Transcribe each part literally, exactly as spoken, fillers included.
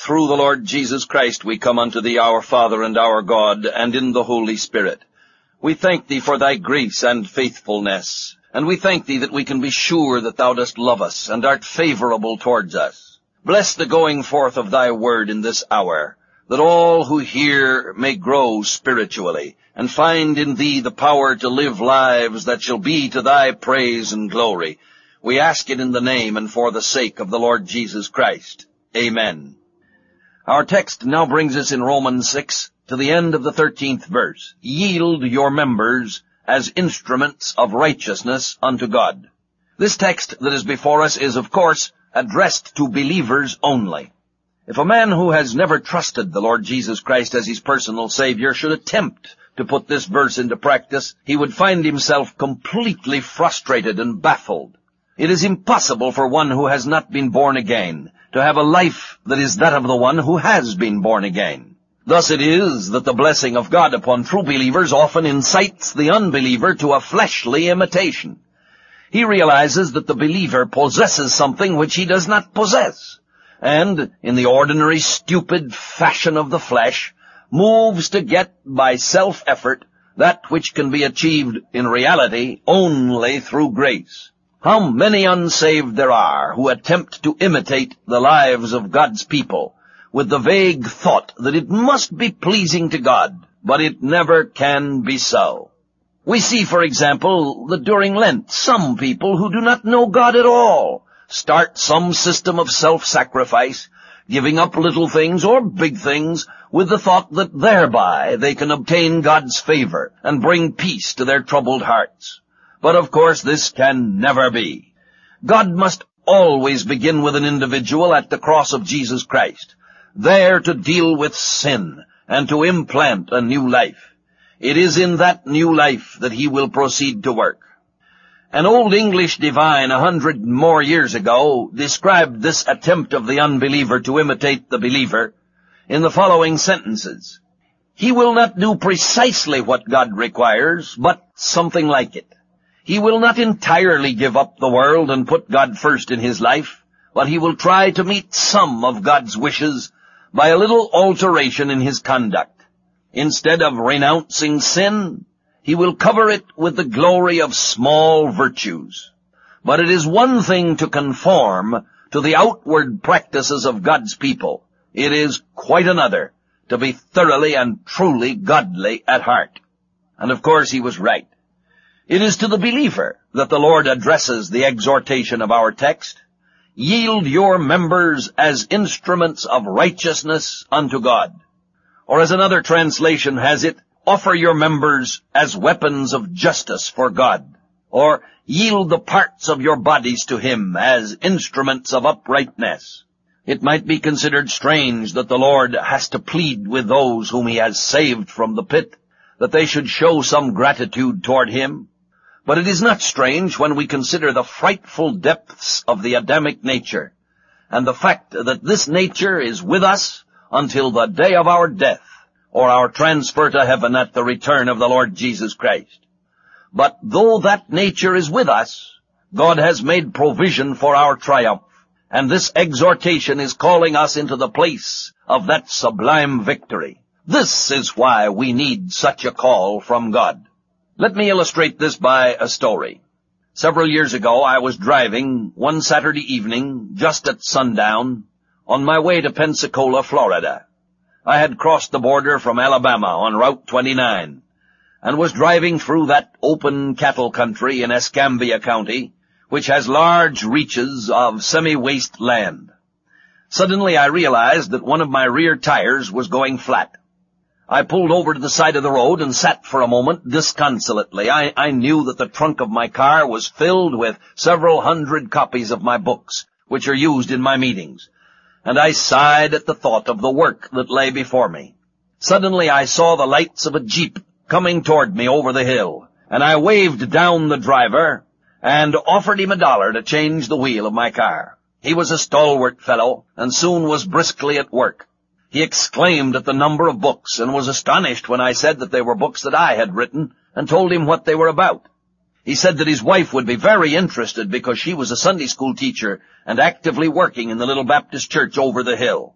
through the Lord Jesus Christ we come unto thee, our Father and our God, and in the Holy Spirit. We thank thee for thy grace and faithfulness, and we thank thee that we can be sure that thou dost love us and art favorable towards us. Bless the going forth of thy word in this hour, that all who hear may grow spiritually, and find in thee the power to live lives that shall be to thy praise and glory. We ask it in the name and for the sake of the Lord Jesus Christ. Amen. Our text now brings us in Romans six to the end of the thirteenth verse. Yield your members as instruments of righteousness unto God. This text that is before us is, of course, addressed to believers only. If a man who has never trusted the Lord Jesus Christ as his personal Savior should attempt to put this verse into practice, he would find himself completely frustrated and baffled. It is impossible for one who has not been born again to have a life that is that of the one who has been born again. Thus it is that the blessing of God upon true believers often incites the unbeliever to a fleshly imitation. He realizes that the believer possesses something which he does not possess, and, in the ordinary stupid fashion of the flesh, moves to get by self-effort that which can be achieved in reality only through grace. How many unsaved there are who attempt to imitate the lives of God's people with the vague thought that it must be pleasing to God, but it never can be so. We see, for example, that during Lent, some people who do not know God at all start some system of self-sacrifice, giving up little things or big things with the thought that thereby they can obtain God's favor and bring peace to their troubled hearts. But of course this can never be. God must always begin with an individual at the cross of Jesus Christ, there to deal with sin and to implant a new life. It is in that new life that he will proceed to work. An old English divine a hundred more years ago described this attempt of the unbeliever to imitate the believer in the following sentences. He will not do precisely what God requires, but something like it. He will not entirely give up the world and put God first in his life, but he will try to meet some of God's wishes by a little alteration in his conduct. Instead of renouncing sin, he will cover it with the glory of small virtues. But it is one thing to conform to the outward practices of God's people. It is quite another to be thoroughly and truly godly at heart. And of course he was right. It is to the believer that the Lord addresses the exhortation of our text. Yield your members as instruments of righteousness unto God. Or as another translation has it, offer your members as weapons of justice for God. Or yield the parts of your bodies to him as instruments of uprightness. It might be considered strange that the Lord has to plead with those whom he has saved from the pit, that they should show some gratitude toward him. But it is not strange when we consider the frightful depths of the Adamic nature, and the fact that this nature is with us until the day of our death, or our transfer to heaven at the return of the Lord Jesus Christ. But though that nature is with us, God has made provision for our triumph, and this exhortation is calling us into the place of that sublime victory. This is why we need such a call from God. Let me illustrate this by a story. Several years ago, I was driving one Saturday evening, just at sundown, on my way to Pensacola, Florida. I had crossed the border from Alabama on Route twenty-nine, and was driving through that open cattle country in Escambia County, which has large reaches of semi-waste land. Suddenly I realized that one of my rear tires was going flat. I pulled over to the side of the road and sat for a moment disconsolately. I, I knew that the trunk of my car was filled with several hundred copies of my books, which are used in my meetings, and I sighed at the thought of the work that lay before me. Suddenly I saw the lights of a Jeep coming toward me over the hill, and I waved down the driver and offered him a dollar to change the wheel of my car. He was a stalwart fellow, and soon was briskly at work. He exclaimed at the number of books, and was astonished when I said that they were books that I had written, and told him what they were about. He said that his wife would be very interested because she was a Sunday school teacher and actively working in the little Baptist church over the hill.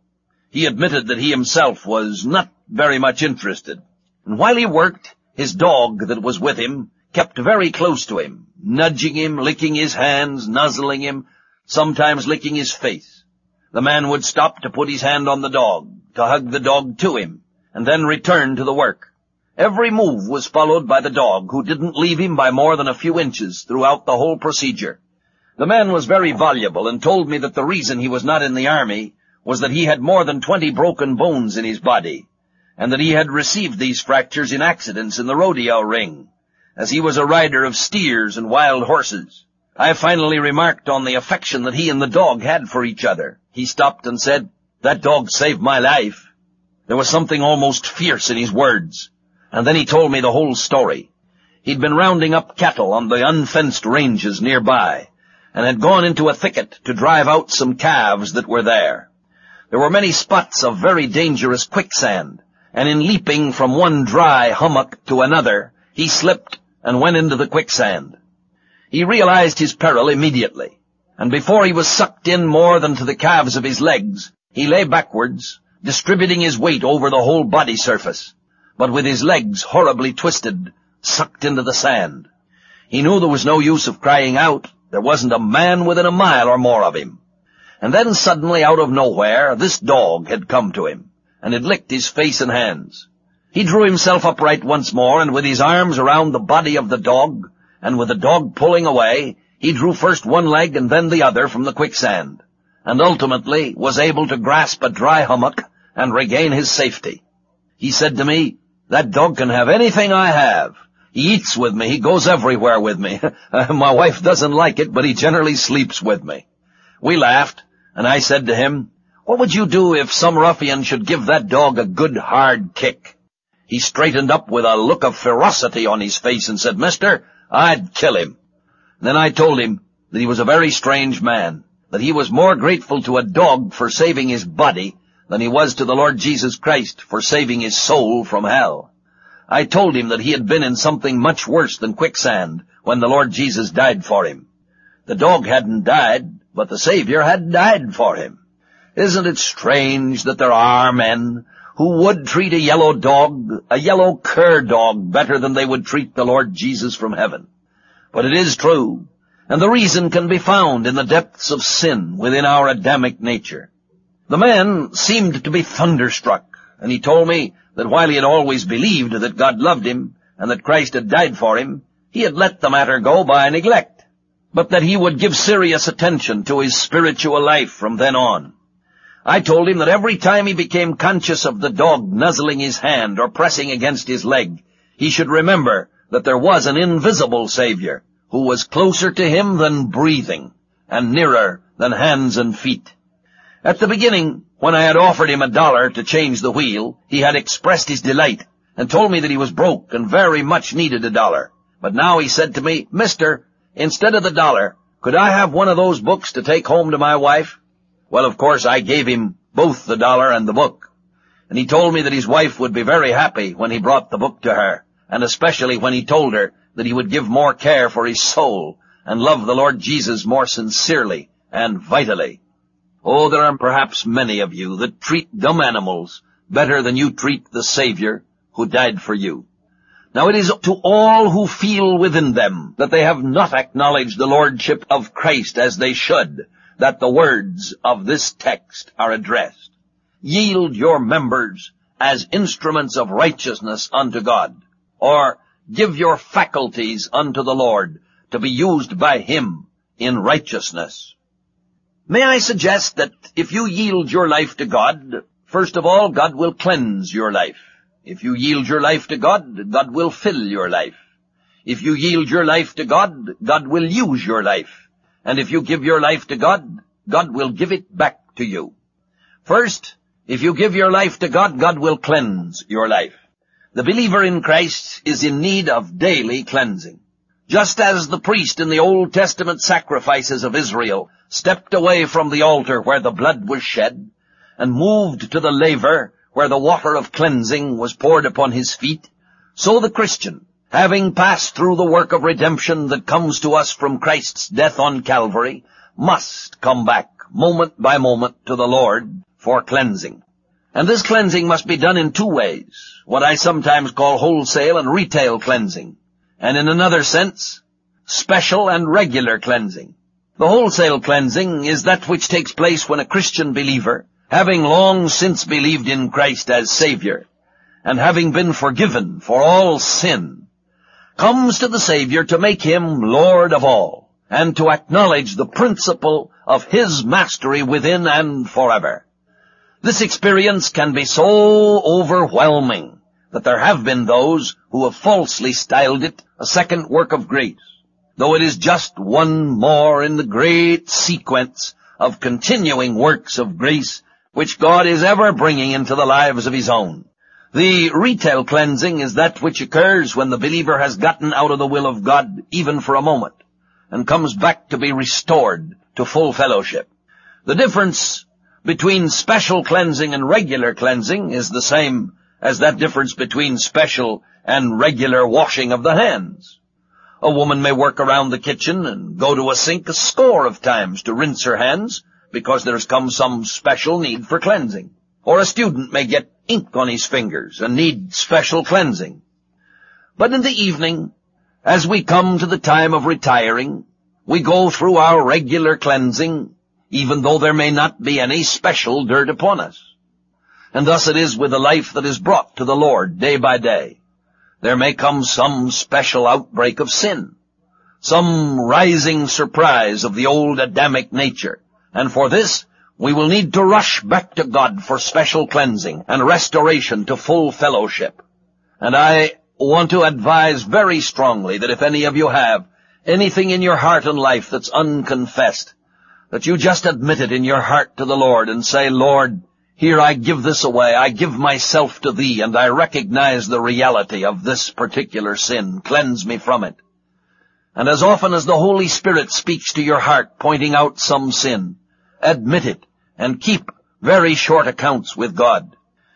He admitted that he himself was not very much interested. And while he worked, his dog that was with him kept very close to him, nudging him, licking his hands, nuzzling him, sometimes licking his face. The man would stop to put his hand on the dog, to hug the dog to him, and then return to the work. Every move was followed by the dog, who didn't leave him by more than a few inches throughout the whole procedure. The man was very voluble and told me that the reason he was not in the army was that he had more than twenty broken bones in his body, and that he had received these fractures in accidents in the rodeo ring, as he was a rider of steers and wild horses. I finally remarked on the affection that he and the dog had for each other. He stopped and said, "That dog saved my life." There was something almost fierce in his words, and then he told me the whole story. He'd been rounding up cattle on the unfenced ranges nearby, and had gone into a thicket to drive out some calves that were there. There were many spots of very dangerous quicksand, and in leaping from one dry hummock to another, he slipped and went into the quicksand. He realized his peril immediately, and before he was sucked in more than to the calves of his legs, he lay backwards, distributing his weight over the whole body surface, but with his legs horribly twisted, sucked into the sand. He knew there was no use of crying out. There wasn't a man within a mile or more of him. And then suddenly, out of nowhere, this dog had come to him, and had licked his face and hands. He drew himself upright once more, and with his arms around the body of the dog, and with the dog pulling away, he drew first one leg and then the other from the quicksand, and ultimately was able to grasp a dry hummock and regain his safety. He said to me, "That dog can have anything I have. He eats with me. He goes everywhere with me. My wife doesn't like it, but he generally sleeps with me." We laughed, and I said to him, "What would you do if some ruffian should give that dog a good hard kick?" He straightened up with a look of ferocity on his face and said, "Mister, I'd kill him." Then I told him that he was a very strange man, that he was more grateful to a dog for saving his body than he was to the Lord Jesus Christ for saving his soul from hell. I told him that he had been in something much worse than quicksand when the Lord Jesus died for him. The dog hadn't died, but the Savior had died for him. Isn't it strange that there are men who would treat a yellow dog, a yellow cur dog, better than they would treat the Lord Jesus from heaven? But it is true, and the reason can be found in the depths of sin within our Adamic nature. The man seemed to be thunderstruck, and he told me that while he had always believed that God loved him and that Christ had died for him, he had let the matter go by neglect, but that he would give serious attention to his spiritual life from then on. I told him that every time he became conscious of the dog nuzzling his hand or pressing against his leg, he should remember that there was an invisible Savior who was closer to him than breathing and nearer than hands and feet. At the beginning, when I had offered him a dollar to change the wheel, he had expressed his delight and told me that he was broke and very much needed a dollar. But now he said to me, "Mister, instead of the dollar, could I have one of those books to take home to my wife?" Well, of course, I gave him both the dollar and the book, and he told me that his wife would be very happy when he brought the book to her, and especially when he told her that he would give more care for his soul and love the Lord Jesus more sincerely and vitally. Oh, there are perhaps many of you that treat dumb animals better than you treat the Savior who died for you. Now it is to all who feel within them that they have not acknowledged the Lordship of Christ as they should, that the words of this text are addressed. Yield your members as instruments of righteousness unto God, or give your faculties unto the Lord to be used by Him in righteousness. May I suggest that if you yield your life to God, first of all, God will cleanse your life. If you yield your life to God, God will fill your life. If you yield your life to God, God will use your life. And if you give your life to God, God will give it back to you. First, if you give your life to God, God will cleanse your life. The believer in Christ is in need of daily cleansing. Just as the priest in the Old Testament sacrifices of Israel stepped away from the altar where the blood was shed and moved to the laver where the water of cleansing was poured upon his feet, so the Christian, having passed through the work of redemption that comes to us from Christ's death on Calvary, must come back moment by moment to the Lord for cleansing. And this cleansing must be done in two ways, what I sometimes call wholesale and retail cleansing, and in another sense, special and regular cleansing. The wholesale cleansing is that which takes place when a Christian believer, having long since believed in Christ as Savior, and having been forgiven for all sin, comes to the Savior to make him Lord of all, and to acknowledge the principle of his mastery within and forever. This experience can be so overwhelming that there have been those who have falsely styled it a second work of grace, though it is just one more in the great sequence of continuing works of grace which God is ever bringing into the lives of his own. The retail cleansing is that which occurs when the believer has gotten out of the will of God even for a moment, and comes back to be restored to full fellowship. The difference between special cleansing and regular cleansing is the same as that difference between special and regular washing of the hands. A woman may work around the kitchen and go to a sink a score of times to rinse her hands because there's come some special need for cleansing. Or a student may get ink on his fingers and need special cleansing. But in the evening, as we come to the time of retiring, we go through our regular cleansing, even though there may not be any special dirt upon us. And thus it is with the life that is brought to the Lord day by day. There may come some special outbreak of sin, some rising surprise of the old Adamic nature, and for this we will need to rush back to God for special cleansing and restoration to full fellowship. And I want to advise very strongly that if any of you have anything in your heart and life that's unconfessed, that you just admit it in your heart to the Lord and say, Lord, here I give this away. I give myself to thee, and I recognize the reality of this particular sin. Cleanse me from it. And as often as the Holy Spirit speaks to your heart, pointing out some sin, admit it and keep very short accounts with God.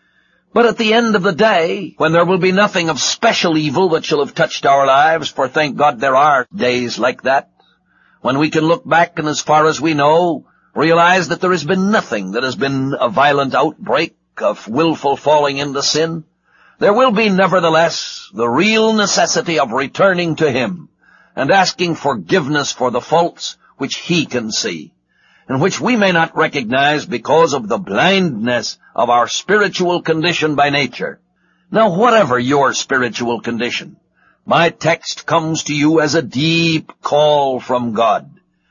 But at the end of the day, when there will be nothing of special evil that shall have touched our lives, for thank God there are days like that, when we can look back and as far as we know, realize that there has been nothing that has been a violent outbreak of willful falling into sin, there will be nevertheless the real necessity of returning to him and asking forgiveness for the faults which he can see, and which we may not recognize because of the blindness of our spiritual condition by nature. Now, whatever your spiritual condition, my text comes to you as a deep call from God.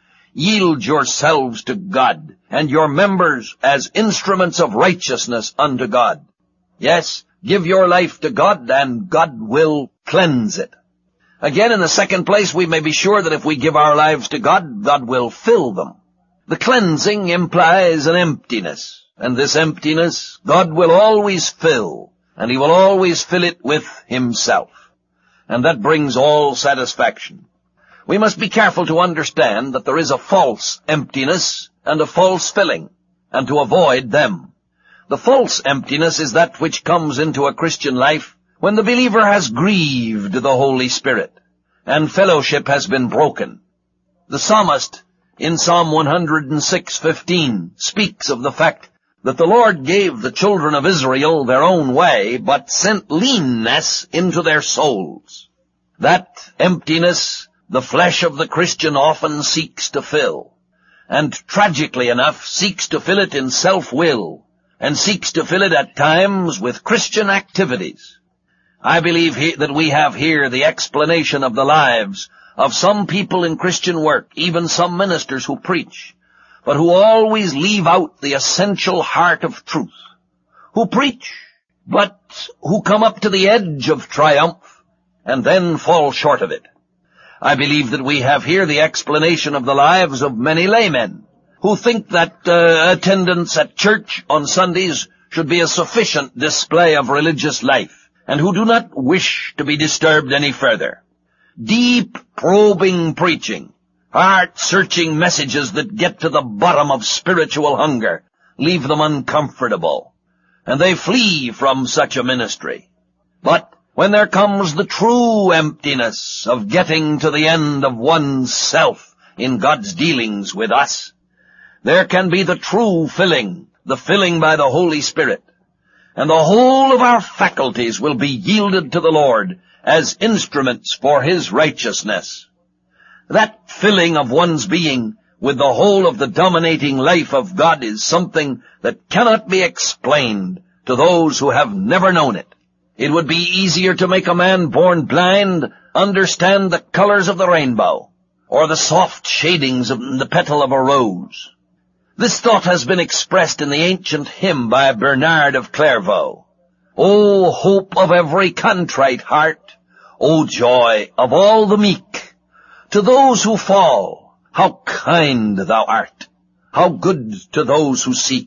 Yield yourselves to God, and your members as instruments of righteousness unto God. Yes, give your life to God, and God will cleanse it. Again, in the second place, we may be sure that if we give our lives to God, God will fill them. The cleansing implies an emptiness, and this emptiness God will always fill, and he will always fill it with himself. And that brings all satisfaction. We must be careful to understand that there is a false emptiness and a false filling, and to avoid them. The false emptiness is that which comes into a Christian life when the believer has grieved the Holy Spirit, and fellowship has been broken. The psalmist in Psalm one oh six fifteen speaks of the fact that the Lord gave the children of Israel their own way, but sent leanness into their souls. That emptiness the flesh of the Christian often seeks to fill, and tragically enough seeks to fill it in self-will, and seeks to fill it at times with Christian activities. I believe he, that we have here the explanation of the lives of some people in Christian work, even some ministers who preach, but who always leave out the essential heart of truth, who preach, but who come up to the edge of triumph and then fall short of it. I believe that we have here the explanation of the lives of many laymen who think that uh, attendance at church on Sundays should be a sufficient display of religious life, and who do not wish to be disturbed any further. Deep, probing preaching, heart-searching messages that get to the bottom of spiritual hunger, leave them uncomfortable, and they flee from such a ministry. But when there comes the true emptiness of getting to the end of one's self in God's dealings with us, there can be the true filling, the filling by the Holy Spirit. and the whole of our faculties will be yielded to the Lord as instruments for His righteousness. That filling of one's being with the whole of the dominating life of God is something that cannot be explained to those who have never known it. It would be easier to make a man born blind understand the colors of the rainbow, or the soft shadings of the petal of a rose. This thought has been expressed in the ancient hymn by Bernard of Clairvaux. O hope of every contrite heart, O joy of all the meek, to those who fall, how kind thou art, how good to those who seek.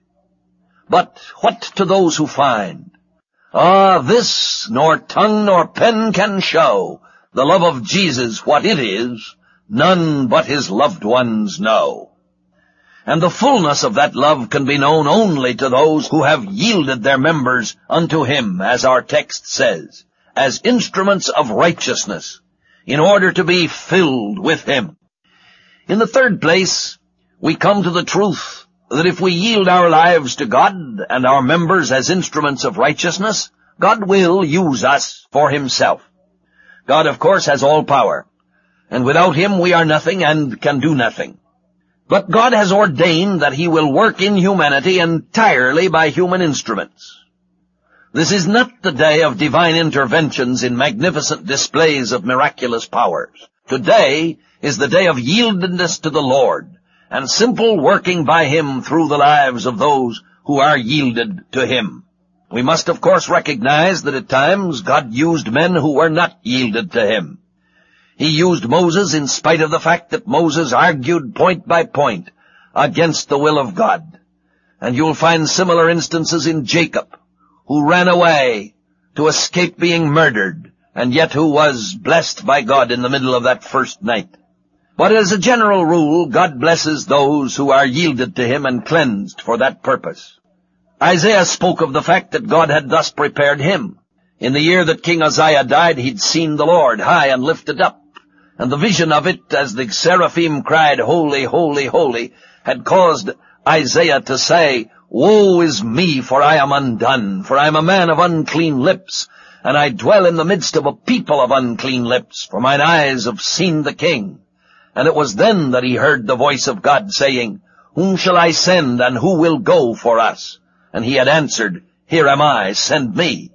But what to those who find? Ah, this nor tongue nor pen can show, the love of Jesus what it is, none but His loved ones know. And the fullness of that love can be known only to those who have yielded their members unto Him, as our text says, as instruments of righteousness, in order to be filled with Him. In the third place, we come to the truth that if we yield our lives to God and our members as instruments of righteousness, God will use us for Himself. God, of course, has all power, and without Him we are nothing and can do nothing. But God has ordained that He will work in humanity entirely by human instruments. This is not the day of divine interventions in magnificent displays of miraculous powers. Today is the day of yieldedness to the Lord, and simple working by Him through the lives of those who are yielded to Him. We must, of course, recognize that at times God used men who were not yielded to Him. He used Moses in spite of the fact that Moses argued point by point against the will of God. And you'll find similar instances in Jacob, who ran away to escape being murdered, and yet who was blessed by God in the middle of that first night. But as a general rule, God blesses those who are yielded to Him and cleansed for that purpose. Isaiah spoke of the fact that God had thus prepared him. In the year that King Uzziah died, he'd seen the Lord high and lifted up, and the vision of it, as the seraphim cried, Holy, holy, holy, had caused Isaiah to say, Woe is me, for I am undone, for I am a man of unclean lips, and I dwell in the midst of a people of unclean lips, for mine eyes have seen the King. And it was then that he heard the voice of God saying, Whom shall I send, and who will go for us? And he had answered, Here am I, send me.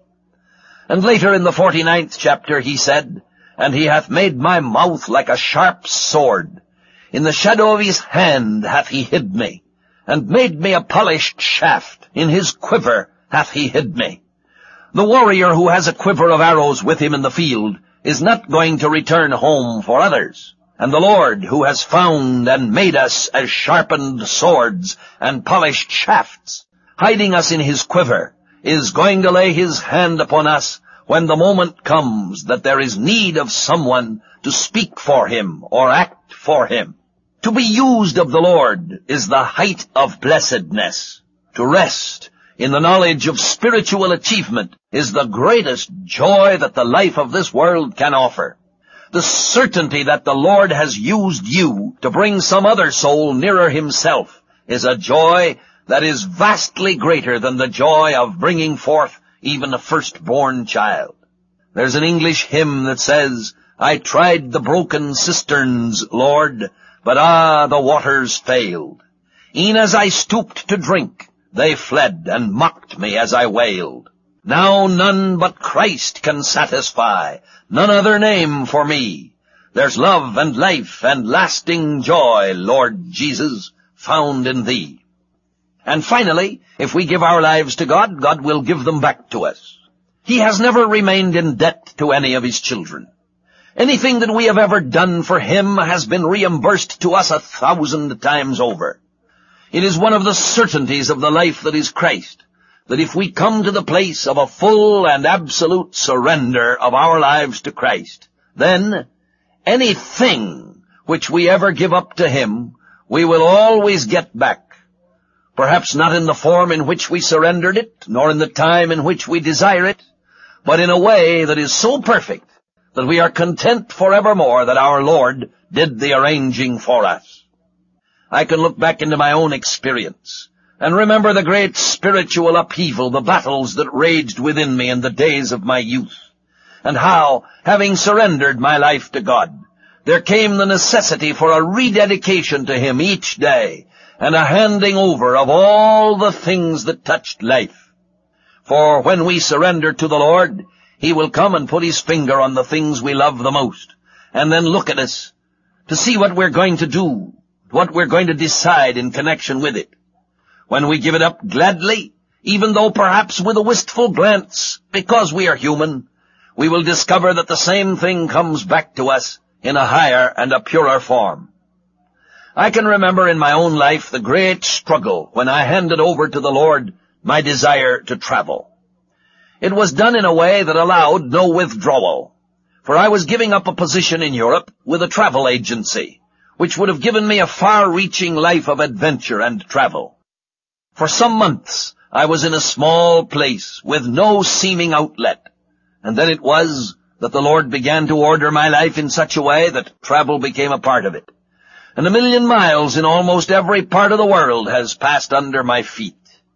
And later in the forty-ninth chapter he said, And he hath made my mouth like a sharp sword. In the shadow of his hand hath he hid me, and made me a polished shaft. In his quiver hath he hid me. The warrior who has a quiver of arrows with him in the field is not going to return home for others. And the Lord, who has found and made us as sharpened swords and polished shafts, hiding us in His quiver, is going to lay His hand upon us when the moment comes that there is need of someone to speak for Him or act for Him. To be used of the Lord is the height of blessedness. To rest in the knowledge of spiritual achievement is the greatest joy that the life of this world can offer. The certainty that the Lord has used you to bring some other soul nearer Himself is a joy that is vastly greater than the joy of bringing forth even a firstborn child. There's an English hymn that says, I tried the broken cisterns, Lord, but ah, the waters failed. E'en as I stooped to drink, they fled and mocked me as I wailed. Now none but Christ can satisfy, none other name for me. There's love and life and lasting joy, Lord Jesus, found in Thee. And finally, if we give our lives to God, God will give them back to us. He has never remained in debt to any of His children. Anything that we have ever done for Him has been reimbursed to us a thousand times over. It is one of the certainties of the life that is Christ, that if we come to the place of a full and absolute surrender of our lives to Christ, then anything which we ever give up to Him, we will always get back. Perhaps not in the form in which we surrendered it, nor in the time in which we desire it, but in a way that is so perfect that we are content forevermore that our Lord did the arranging for us. I can look back into my own experience and remember the great spiritual upheaval, the battles that raged within me in the days of my youth, and how, having surrendered my life to God, there came the necessity for a rededication to Him each day, and a handing over of all the things that touched life. For when we surrender to the Lord, He will come and put His finger on the things we love the most, and then look at us to see what we're going to do, what we're going to decide in connection with it. When we give it up gladly, even though perhaps with a wistful glance, because we are human, we will discover that the same thing comes back to us in a higher and a purer form. I can remember in my own life the great struggle when I handed over to the Lord my desire to travel. It was done in a way that allowed no withdrawal, for I was giving up a position in Europe with a travel agency, which would have given me a far-reaching life of adventure and travel. For some months I was in a small place with no seeming outlet, and then it was that the Lord began to order my life in such a way that travel became a part of it. And a million miles in almost every part of the world has passed under my feet.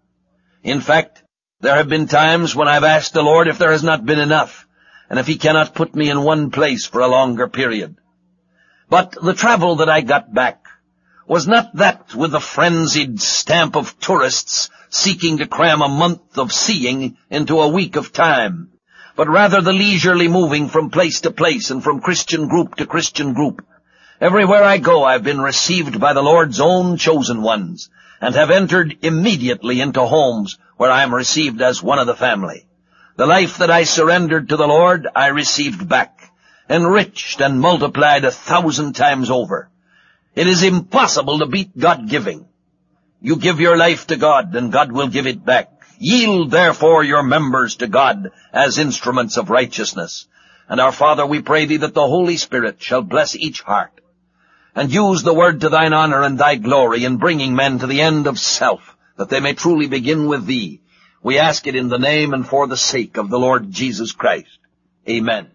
In fact, there have been times when I've asked the Lord if there has not been enough, and if He cannot put me in one place for a longer period. But the travel that I got back was not that with the frenzied stamp of tourists seeking to cram a month of seeing into a week of time, but rather the leisurely moving from place to place and from Christian group to Christian group. Everywhere I go, I've been received by the Lord's own chosen ones, and have entered immediately into homes where I am received as one of the family. The life that I surrendered to the Lord, I received back, enriched and multiplied a thousand times over. It is impossible to beat God-giving. You give your life to God, and God will give it back. Yield, therefore, your members to God as instruments of righteousness. And our Father, we pray Thee that the Holy Spirit shall bless each heart, and use the word to Thine honor and Thy glory in bringing men to the end of self, that they may truly begin with Thee. We ask it in the name and for the sake of the Lord Jesus Christ. Amen.